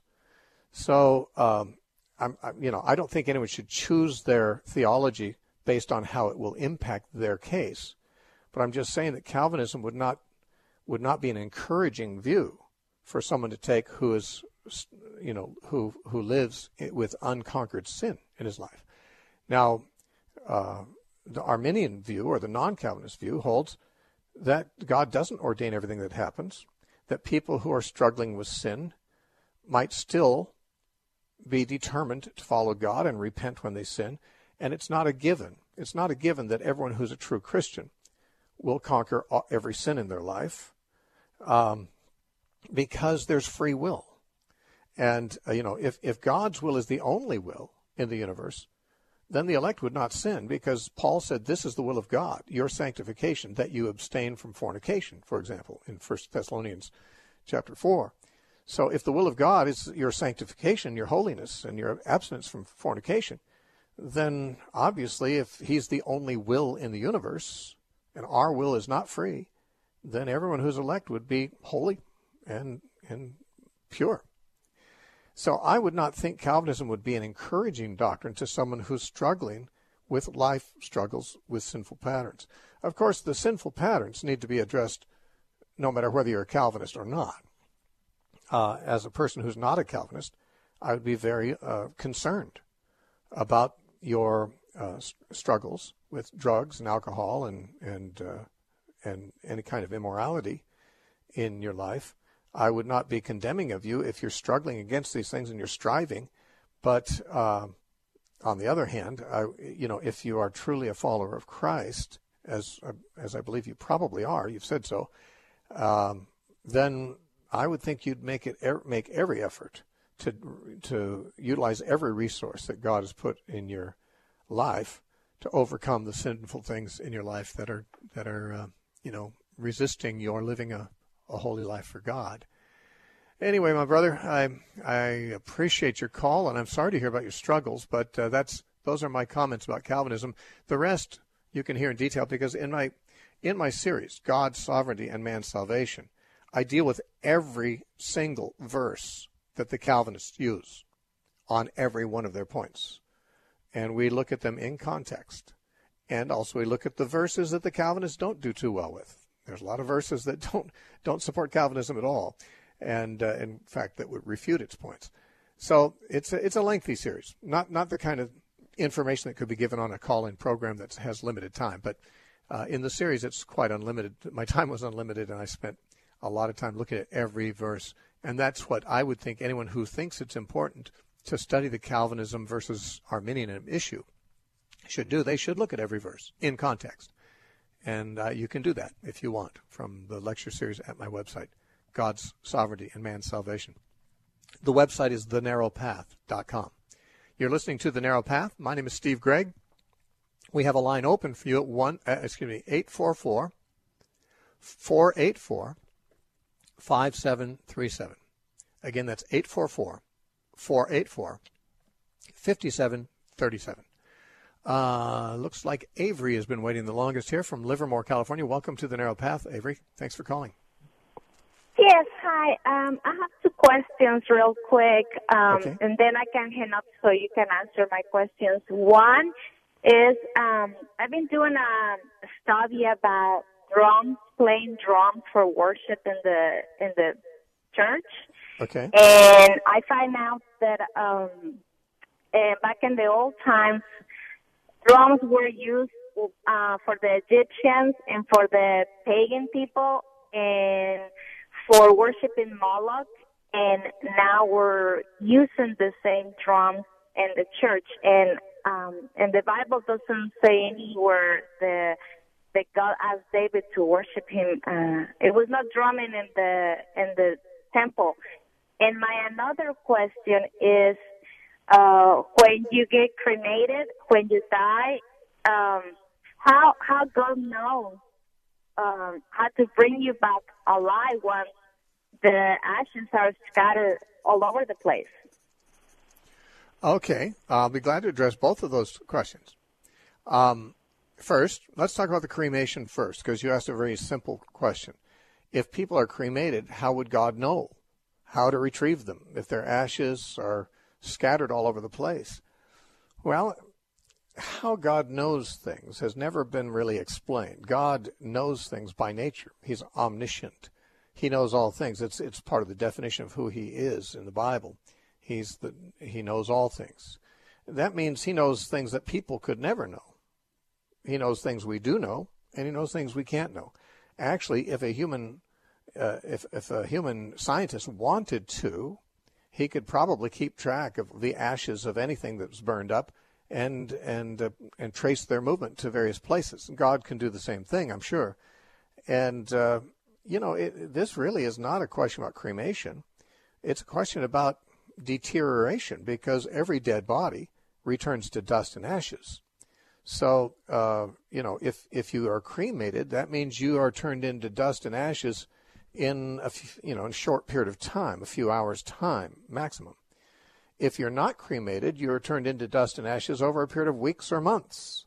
So, um, I'm, I'm, you know, I don't think anyone should choose their theology based on how it will impact their case. But I'm just saying that Calvinism would not would not be an encouraging view for someone to take who is, you know, who who lives with unconquered sin in his life. Now, uh, the Arminian view, or the non-Calvinist view, holds that God doesn't ordain everything that happens, that people who are struggling with sin might still be determined to follow God and repent when they sin, and it's not a given. It's not a given that everyone who's a true Christian will conquer every sin in their life, um, because there's free will. And, uh, you know, if, if God's will is the only will in the universe, then the elect would not sin, because Paul said this is the will of God, your sanctification, that you abstain from fornication, for example, in First Thessalonians chapter four. So if the will of God is your sanctification, your holiness, and your abstinence from fornication, then obviously if he's the only will in the universe, and our will is not free, then everyone who's elect would be holy and and pure. So I would not think Calvinism would be an encouraging doctrine to someone who's struggling with life struggles with sinful patterns. Of course, the sinful patterns need to be addressed no matter whether you're a Calvinist or not. Uh, as a person who's not a Calvinist, I would be very uh, concerned about your uh, struggles with drugs and alcohol and and uh, and any kind of immorality in your life. I would not be condemning of you if you're struggling against these things and you're striving. But uh, on the other hand, I, you know, if you are truly a follower of Christ, as as I believe you probably are, you've said so, um, then I would think you'd make it make every effort to to utilize every resource that God has put in your life to overcome the sinful things in your life that are that are uh, you know resisting your living a, a holy life for God. Anyway, my brother, I I appreciate your call, and I'm sorry to hear about your struggles, but uh, that's those are my comments about Calvinism. The rest you can hear in detail, because in my in my series, God's Sovereignty and Man's Salvation, I deal with every single verse that the Calvinists use on every one of their points. And we look at them in context. And also we look at the verses that the Calvinists don't do too well with. There's a lot of verses that don't don't support Calvinism at all, and uh, in fact that would refute its points. So it's a, it's a lengthy series, not not the kind of information that could be given on a call-in program that has limited time. But uh, in the series, it's quite unlimited. My time was unlimited, and I spent a lot of time looking at every verse. And that's what I would think anyone who thinks it's important to study the Calvinism versus Arminianism issue should do. They should look at every verse in context And uh, you can do that if you want from the lecture series at my website, God's Sovereignty and Man's Salvation. The website is the narrow path dot com. You're listening to The Narrow Path. My name is Steve Gregg. We have a line open for you at one, uh, excuse me, eight four four, four eight four, five seven three seven. Again, that's eight four four, four eight four, five seven three seven. Uh, looks like Avery has been waiting the longest here from Livermore, California. Welcome to The Narrow Path, Avery. Thanks for calling. Yes, hi. Um, I have two questions real quick, um, okay. and then I can hang up so you can answer my questions. One is um, I've been doing a study about drums, playing drums for worship in the in the church. Okay. And I find out that um, uh, back in the old times, drums were used uh, for the Egyptians and for the pagan people and for worshiping Moloch. And now we're using the same drums in the church. And um, and the Bible doesn't say anywhere the that God asked David to worship him. Uh, it was not drumming in the in the temple. And my another question is, uh, when you get cremated, when you die, um, how how God knows um, how to bring you back alive once the ashes are scattered all over the place? Okay, I'll be glad to address both of those questions. Um, first, let's talk about the cremation first, because you asked a very simple question. If people are cremated, how would God know how to retrieve them if their ashes are scattered all over the place? Well, how God knows things has never been really explained. God knows things by nature. He's omniscient. He knows all things. It's it's part of the definition of who he is in the Bible. He's the he knows all things. That means he knows things that people could never know. He knows things we do know, and he knows things we can't know. Actually, if a human uh, if if a human scientist wanted to, he could probably keep track of the ashes of anything that was burned up and and uh, and trace their movement to various places. God can do the same thing, I'm sure. And uh, you know, it, this really is not a question about cremation. It's a question about deterioration, because every dead body returns to dust and ashes. So, uh, you know, if if you are cremated, that means you are turned into dust and ashes in a few, you know, in a short period of time, a few hours' time maximum. If you're not cremated, you're turned into dust and ashes over a period of weeks or months.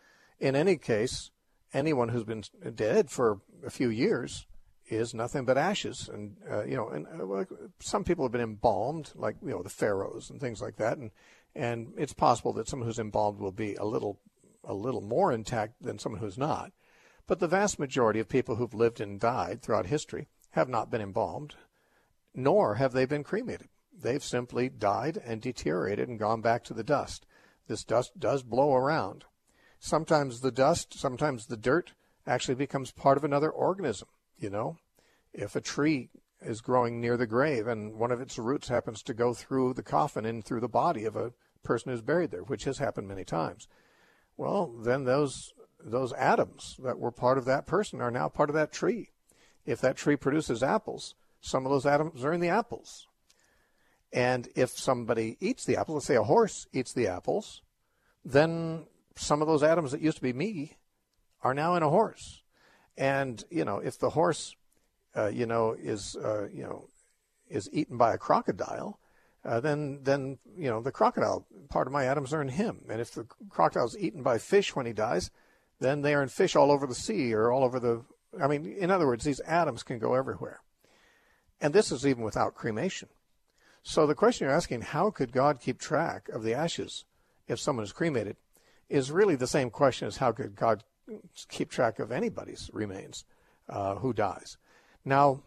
In any case, anyone who's been dead for a few years is nothing but ashes. And, uh, you know, and uh, some people have been embalmed, like, you know, the pharaohs and things like that. And, and it's possible that someone who's embalmed will be a little, a little more intact than someone who's not. But the vast majority of people who've lived and died throughout history have not been embalmed, nor have they been cremated. They've simply died and deteriorated and gone back to the dust. This dust does blow around. Sometimes the dust, sometimes the dirt actually becomes part of another organism. You know, if a tree is growing near the grave and one of its roots happens to go through the coffin and through the body of a person who's buried there, which has happened many times, well, then those those atoms that were part of that person are now part of that tree. If that tree produces apples, some of those atoms are in the apples. And if somebody eats the apples, let's say a horse eats the apples, then some of those atoms that used to be me are now in a horse. And, you know, if the horse, uh, you know, is, uh, you know, is eaten by a crocodile, uh, then, then, you know, the crocodile, part of my atoms are in him. And if the crocodile is eaten by fish when he dies, then they are in fish all over the sea or all over the, I mean, in other words, these atoms can go everywhere. And this is even without cremation. So the question you're asking, how could God keep track of the ashes if someone is cremated, is really the same question as how could God keep track of anybody's remains uh, who dies. Now,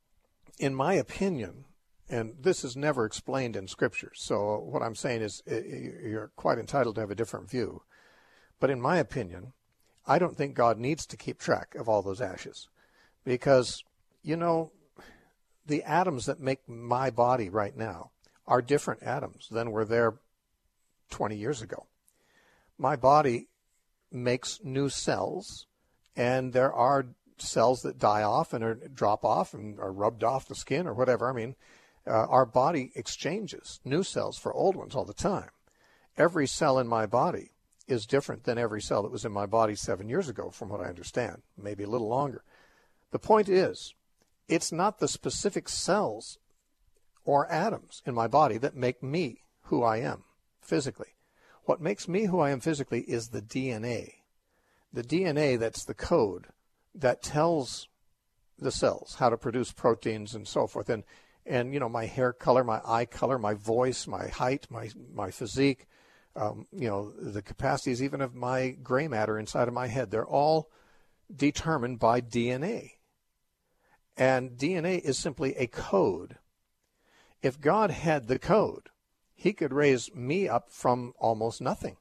in my opinion, and this is never explained in Scripture, so what I'm saying is you're quite entitled to have a different view. But in my opinion, I don't think God needs to keep track of all those ashes, because, you know, the atoms that make my body right now are different atoms than were there twenty years ago. My body makes new cells and there are cells that die off and are drop off and are rubbed off the skin or whatever. I mean, uh, our body exchanges new cells for old ones all the time. Every cell in my body is different than every cell that was in my body seven years ago, from what I understand, maybe a little longer. The point is, it's not the specific cells or atoms in my body that make me who I am physically. What makes me who I am physically is the D N A. The D N A, that's the code that tells the cells how to produce proteins and so forth. And, and you know, my hair color, my eye color, my voice, my height, my, my physique, um, you know, the capacities even of my gray matter inside of my head, they're all determined by D N A. And D N A is simply a code. If God had the code, he could raise me up from almost nothing.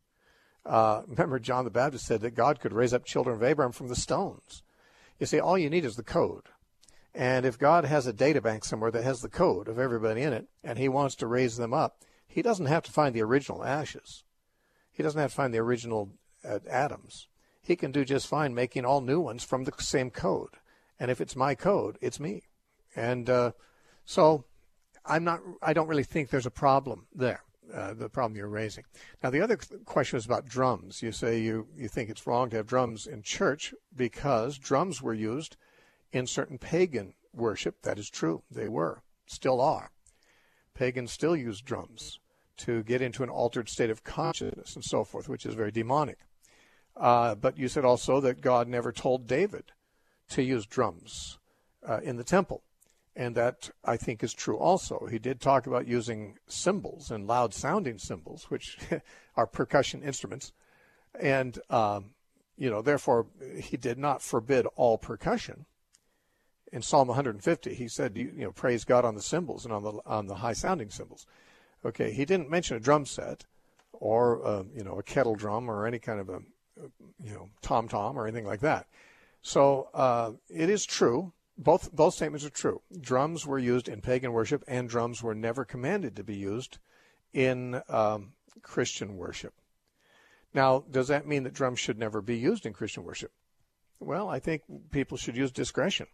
Uh, remember, John the Baptist said that God could raise up children of Abraham from the stones. You see, all you need is the code. And if God has a data bank somewhere that has the code of everybody in it, and he wants to raise them up, he doesn't have to find the original ashes. He doesn't have to find the original uh, atoms. He can do just fine making all new ones from the same code. And if it's my code, it's me. And uh, so I'm not, I don't really think there's a problem there, uh, the problem you're raising. Now, the other question is about drums. You say you, you think it's wrong to have drums in church because drums were used in certain pagan worship. That is true. They were, still are. Pagans still use drums to get into an altered state of consciousness and so forth, which is very demonic. Uh, but you said also that God never told David to use drums uh, in the temple. And that, I think, is true also. He did talk about using cymbals and loud-sounding cymbals, which are percussion instruments. And, um, you know, therefore, he did not forbid all percussion. In Psalm one hundred fifty, he said, you, you know, praise God on the cymbals and on the on the high-sounding cymbals. Okay, he didn't mention a drum set or, uh, you know, a kettle drum or any kind of a, you know, tom-tom or anything like that. So uh, it is true. Both both statements are true. Drums were used in pagan worship, and drums were never commanded to be used in um, Christian worship. Now, does that mean that drums should never be used in Christian worship? Well, I think people should use discretion.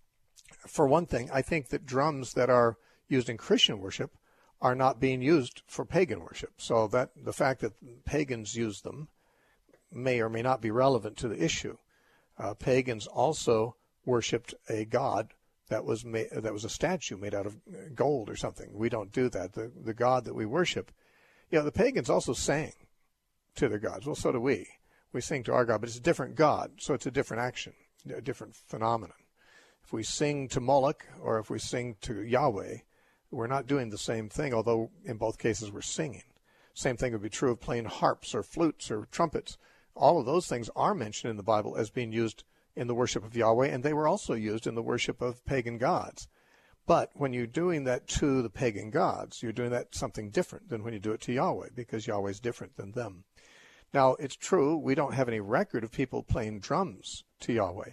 For one thing, I think that drums that are used in Christian worship are not being used for pagan worship. So that the fact that pagans use them may or may not be relevant to the issue. Uh, pagans also worshipped a god that was made, that was a statue made out of gold or something. We don't do that. The the God that we worship, you know, the pagans also sang to their gods. Well, so do we. We sing to our God, but it's a different God, so it's a different action, a different phenomenon. If we sing to Moloch or if we sing to Yahweh, we're not doing the same thing, although in both cases we're singing. Same thing would be true of playing harps or flutes or trumpets. All of those things are mentioned in the Bible as being used in the worship of Yahweh, and they were also used in the worship of pagan gods. But when you're doing that to the pagan gods, you're doing that something different than when you do it to Yahweh, because Yahweh is different than them. Now, it's true, we don't have any record of people playing drums to Yahweh,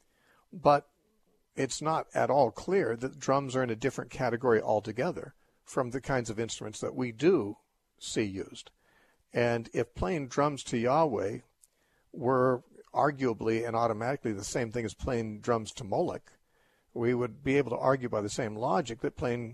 but it's not at all clear that drums are in a different category altogether from the kinds of instruments that we do see used. And if playing drums to Yahweh were arguably and automatically the same thing as playing drums to Moloch, we would be able to argue by the same logic that playing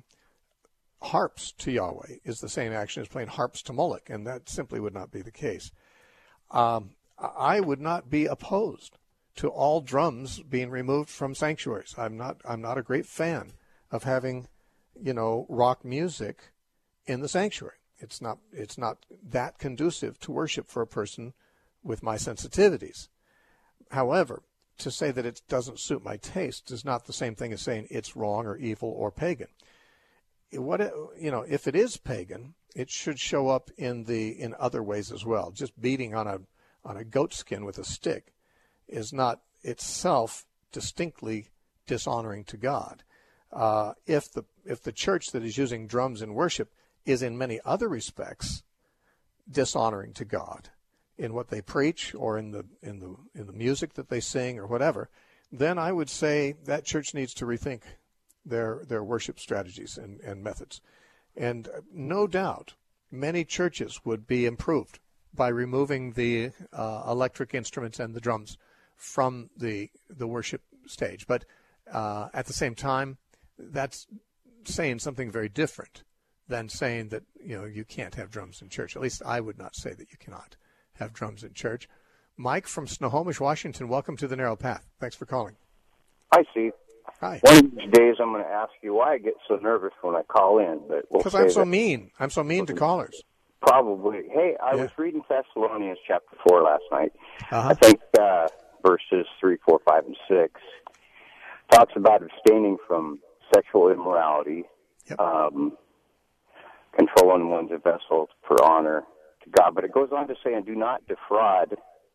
harps to Yahweh is the same action as playing harps to Moloch, and that simply would not be the case. Um, I would not be opposed to all drums being removed from sanctuaries. I'm not. I'm not a great fan of having, you know, rock music in the sanctuary. It's not. It's not that conducive to worship for a person with my sensitivities. However, to say that it doesn't suit my taste is not the same thing as saying it's wrong or evil or pagan. What you know, if it is pagan, it should show up in the in other ways as well. Just beating on a on a goat skin with a stick is not itself distinctly dishonoring to God. Uh, if the if the church that is using drums in worship is in many other respects dishonoring to God, in what they preach or in the in the in the music that they sing or whatever, then I would say that church needs to rethink their their worship strategies and, and methods. And no doubt many churches would be improved by removing the uh, electric instruments and the drums from the the worship stage. But uh, at the same time, that's saying something very different than saying that, you know, you can't have drums in church. At least I would not say that you cannot have drums in church. Mike from Snohomish, Washington, welcome to the Narrow Path. Thanks for calling. Hi, Steve. Hi. One of these days I'm going to ask you why I get so nervous when I call in. But we'll Because I'm so that. mean. I'm so mean to callers. Probably. Hey, I Yeah. was reading Thessalonians chapter four last night. Uh-huh. I think uh, verses three, four, five, and six talks about abstaining from sexual immorality, Yep. um, controlling one's vessel for honor to God. But it goes on to say, and do not defraud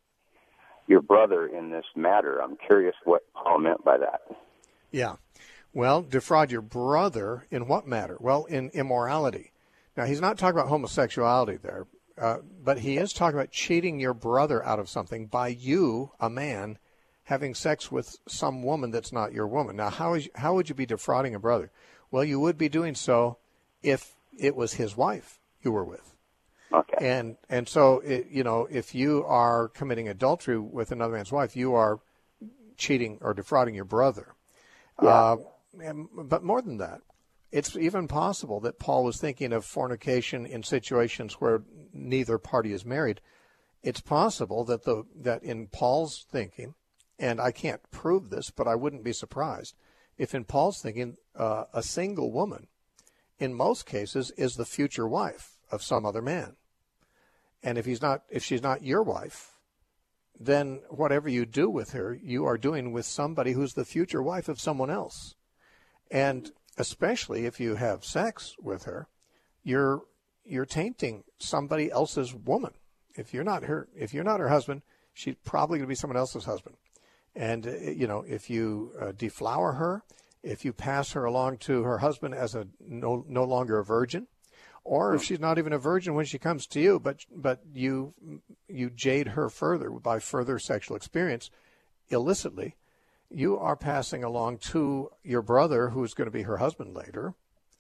your brother in this matter. I'm curious what Paul meant by that. Yeah. Well, defraud your brother in what matter? Well, in immorality. Now, he's not talking about homosexuality there, uh, but he is talking about cheating your brother out of something by you, a man, having sex with some woman that's not your woman. Now, how is how would you be defrauding a brother? Well, you would be doing so if it was his wife you were with. Okay. And and so, it, you know, if you are committing adultery with another man's wife, you are cheating or defrauding your brother. Yeah. Uh, and, but more than that, it's even possible that Paul was thinking of fornication in situations where neither party is married. It's possible that the that in Paul's thinking, and I can't prove this, but I wouldn't be surprised if in Paul's thinking, uh, a single woman, in most cases, is the future wife of some other man. And if he's not, if she's not your wife, then whatever you do with her, you are doing with somebody who's the future wife of someone else. And especially if you have sex with her, you're you're tainting somebody else's woman. If you're not her, if you're not her husband, she's probably going to be someone else's husband. And uh, you know, if you uh, deflower her, if you pass her along to her husband as a no no longer a virgin, or if she's not even a virgin when she comes to you, but but you you jade her further by further sexual experience illicitly, you are passing along to your brother, who's going to be her husband later,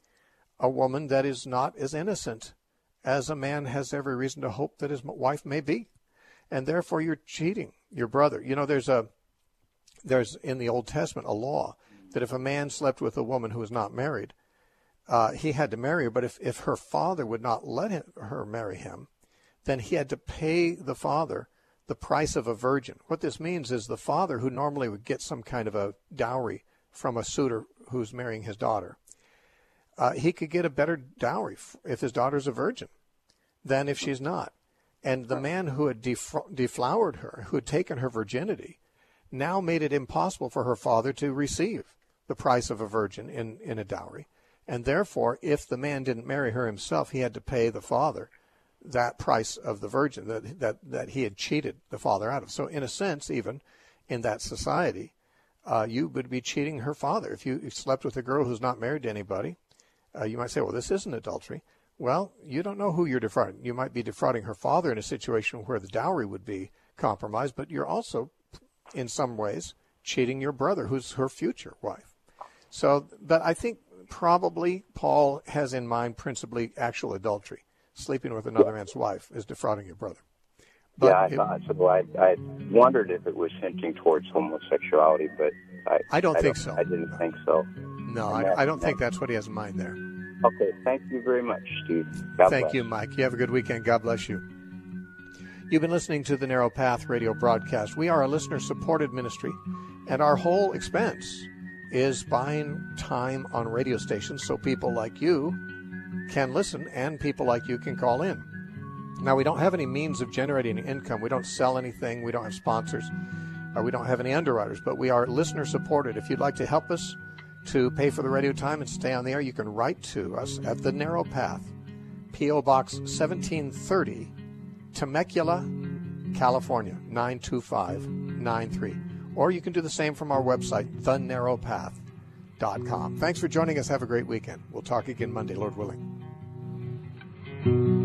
a woman that is not as innocent as a man has every reason to hope that his wife may be. And therefore you're cheating your brother. You know, there's a there's in the Old Testament a law that if a man slept with a woman who was not married, uh, he had to marry her. But if, if her father would not let him, her marry him, then he had to pay the father the price of a virgin. What this means is the father, who normally would get some kind of a dowry from a suitor who's marrying his daughter, uh, he could get a better dowry if his daughter's a virgin than if she's not. And the man who had defra- deflowered her, who had taken her virginity, now made it impossible for her father to receive the price of a virgin in, in a dowry. And therefore, if the man didn't marry her himself, he had to pay the father that price of the virgin that, that, that he had cheated the father out of. So in a sense, even in that society, uh, you would be cheating her father. If you slept with a girl who's not married to anybody, uh, you might say, well, this isn't adultery. Well, you don't know who you're defrauding. You might be defrauding her father in a situation where the dowry would be compromised, but you're also, in some ways, cheating your brother, who's her future wife. So, but I think probably Paul has in mind principally actual adultery. Sleeping with another man's wife is defrauding your brother. But yeah, I it, thought so. I, I wondered if it was hinting towards homosexuality, but I, I don't I think don't, so. I didn't think so. No, I, I don't think that's what he has in mind there. Okay, thank you very much, Steve. God Thank bless. you, Mike. You have a good weekend. God bless you. You've been listening to the Narrow Path radio broadcast. We are a listener-supported ministry, and our whole expense is buying time on radio stations so people like you can listen and people like you can call in. Now, we don't have any means of generating income. We don't sell anything. We don't have sponsors. Uh, we don't have any underwriters, but we are listener-supported. If you'd like to help us to pay for the radio time and stay on the air, you can write to us at The Narrow Path, P O. Box seventeen thirty, Temecula, California, nine two five nine three. Or you can do the same from our website, the narrow path dot com. Thanks for joining us. Have a great weekend. We'll talk again Monday, Lord willing.